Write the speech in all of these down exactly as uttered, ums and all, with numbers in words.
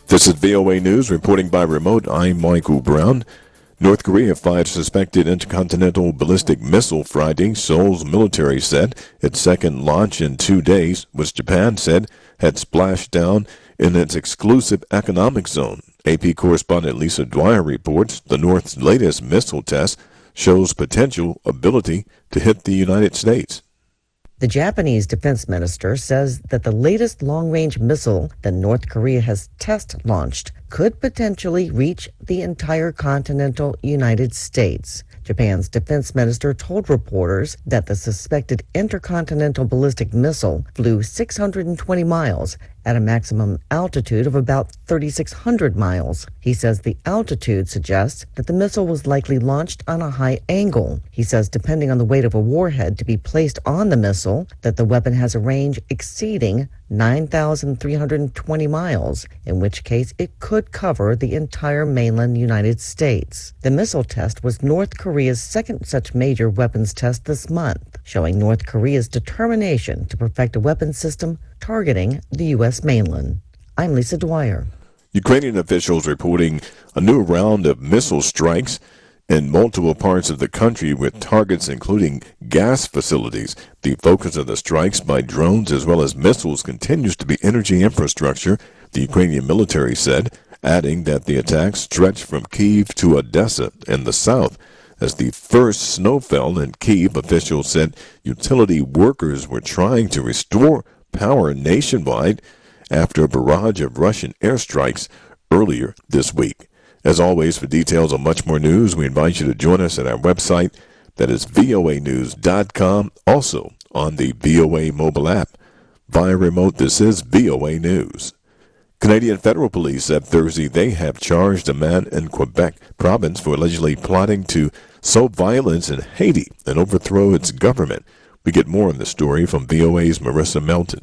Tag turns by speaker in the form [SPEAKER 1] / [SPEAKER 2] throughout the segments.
[SPEAKER 1] This is V O A News, reporting by remote. I'm Michael Brown. North Korea fired suspected intercontinental ballistic missile Friday, Seoul's military said. Its second launch in two days, which Japan said had splashed down in its exclusive economic zone. A P correspondent Lisa Dwyer reports the North's latest missile test shows potential ability to hit the United States.
[SPEAKER 2] The Japanese defense minister says that the latest long-range missile that North Korea has test-launched could potentially reach the entire continental United States. Japan's defense minister told reporters that the suspected intercontinental ballistic missile flew six hundred twenty miles at a maximum altitude of about thirty-six hundred miles. He says the altitude suggests that the missile was likely launched on a high angle. He says depending on the weight of a warhead to be placed on the missile, that the weapon has a range exceeding nine thousand three hundred twenty miles, in which case it could cover the entire mainland United States. The missile test was North Korea's second such major weapons test this month, showing North Korea's determination to perfect a weapons system targeting the U S mainland. I'm Lisa Dwyer.
[SPEAKER 1] Ukrainian officials reporting a new round of missile strikes in multiple parts of the country with targets including gas facilities. The focus of the strikes by drones as well as missiles continues to be energy infrastructure, the Ukrainian military said, adding that the attacks stretch from Kyiv to Odessa in the south. As the first snow fell in Kyiv, officials said utility workers were trying to restore power nationwide after a barrage of Russian airstrikes earlier this week. As always, for details on much more news, we invite you to join us at our website, that is V O A news dot com, also on the V O A mobile app. Via remote, this is V O A News. Canadian federal police said Thursday they have charged a man in Quebec province for allegedly plotting to sow violence in Haiti and overthrow its government. We get more on the story from V O A's Marissa Melton.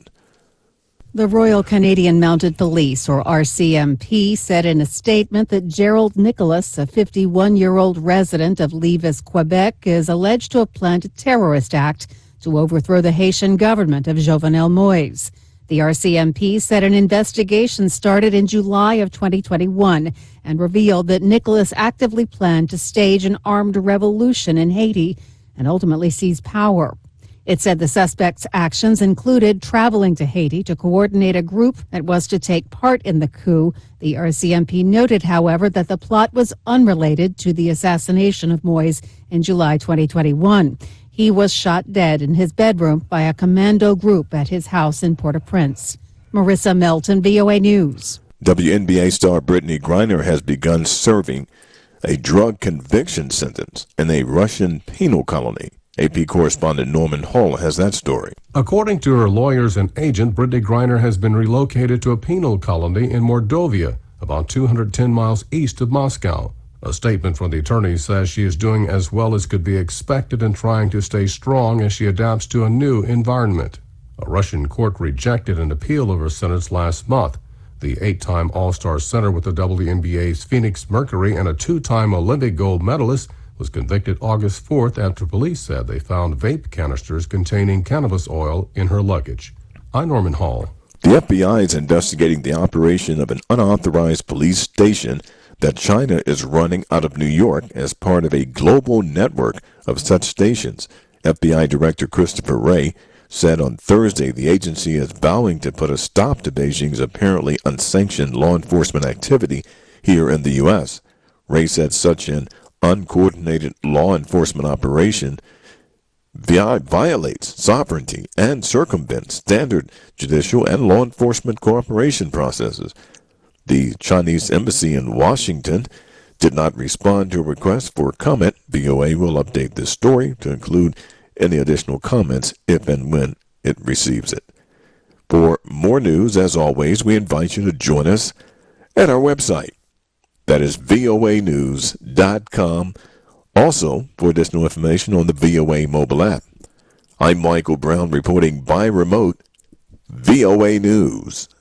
[SPEAKER 3] The Royal Canadian Mounted Police, or R C M P, said in a statement that Gerald Nicholas, a fifty-one-year-old resident of Lévis, Quebec, is alleged to have planned a terrorist act to overthrow the Haitian government of Jovenel Moïse. The R C M P said an investigation started in July of twenty twenty-one and revealed that Nicholas actively planned to stage an armed revolution in Haiti and ultimately seize power. It said the suspect's actions included traveling to Haiti to coordinate a group that was to take part in the coup. The R C M P noted, however, that the plot was unrelated to the assassination of Moïse in July twenty twenty-one. He was shot dead in his bedroom by a commando group at his house in Port-au-Prince. Marissa Melton, V O A News.
[SPEAKER 1] W N B A star Brittany Griner has begun serving a drug conviction sentence in a Russian penal colony. A P correspondent Norman Hall has that story.
[SPEAKER 4] According to her lawyers and agent, Brittany Griner has been relocated to a penal colony in Mordovia, about two hundred ten miles east of Moscow. A statement from the attorney says she is doing as well as could be expected and trying to stay strong as she adapts to a new environment. A Russian court rejected an appeal of her sentence last month. The eight-time All-Star center with the W N B A's Phoenix Mercury and a two-time Olympic gold medalist was convicted August fourth after police said they found vape canisters containing cannabis oil in her luggage. I'm Norman Hall.
[SPEAKER 1] The F B I is investigating the operation of an unauthorized police station that China is running out of New York as part of a global network of such stations. F B I Director Christopher Wray said on Thursday the agency is vowing to put a stop to Beijing's apparently unsanctioned law enforcement activity here in the U S. Wray said such an uncoordinated law enforcement operation vi- violates sovereignty and circumvents standard judicial and law enforcement cooperation processes. The Chinese embassy in Washington did not respond to a request for comment. V O A will update this story to include any additional comments if and when it receives it. For more news, as always, we invite you to join us at our website. That is V O A news dot com. Also, for additional information on the V O A mobile app. I'm Michael Brown reporting by remote, V O A News.